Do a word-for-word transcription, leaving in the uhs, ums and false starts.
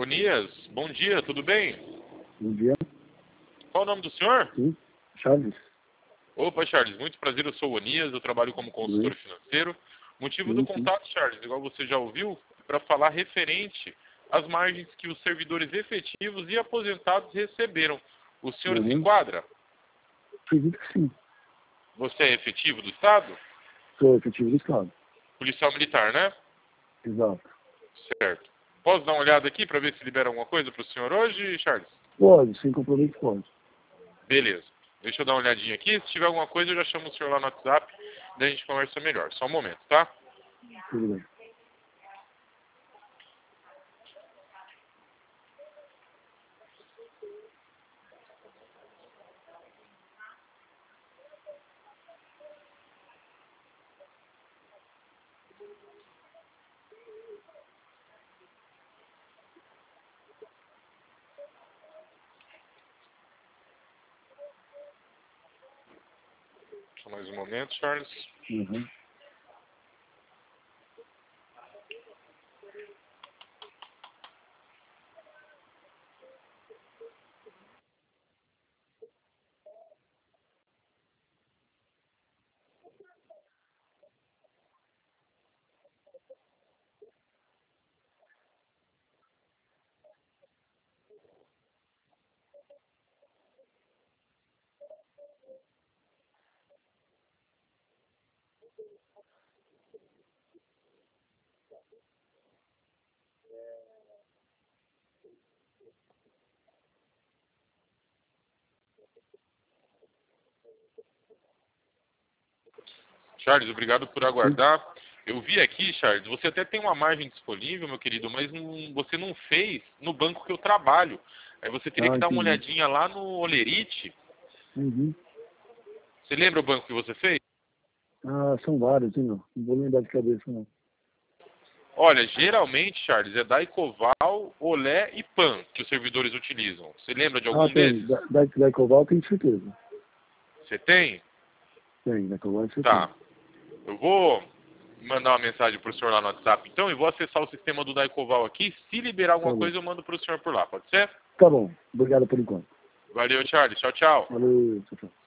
Onias, bom dia, tudo bem? Bom dia. Qual o nome do senhor? Sim, Charles. Opa, Charles, muito prazer, eu sou o Onias, eu trabalho como consultor Sim, financeiro. Motivo do sim, sim. contato, Charles, igual você já ouviu, para falar referente às margens que os servidores efetivos e aposentados receberam. O senhor se Uhum. enquadra? Acredito que sim. Você é efetivo do Estado? Sou efetivo do Estado. Policial militar, né? Exato. Certo. Posso dar uma olhada aqui para ver se libera alguma coisa para o senhor hoje, Charles? Pode, sem compromisso pode. Beleza. Deixa eu dar uma olhadinha aqui. Se tiver alguma coisa, eu já chamo o senhor lá no WhatsApp. Daí a gente conversa melhor. Só um momento, tá? Tudo bem. Só mais um momento, Charles. Uhum. Charles, obrigado por Sim. aguardar. Eu vi aqui, Charles, você até tem uma margem disponível, meu querido, mas não- você não fez no banco que eu trabalho. Aí você teria Ah, que dar uma entendi. olhadinha lá no Olerite. Uhum. Você lembra o banco que você fez? Ah, são vários, hein, meu? Não vou lembrar de cabeça, não. Olha, geralmente, Charles, é da Ecoval, Olé e Pan que os servidores utilizam. Você lembra de Ah, algum tem. desses? Da, da, da Ecoval tenho certeza. Você tem? Tem, da Ecoval você tem. Tá. Eu vou mandar uma mensagem pro senhor lá no WhatsApp, então, e vou acessar o sistema do Daicoval aqui. Se liberar Tá alguma bom. coisa, eu mando pro senhor por lá, pode ser? Tá bom. Obrigado por enquanto. Valeu, Charles. Tchau, tchau. Valeu, tchau, tchau.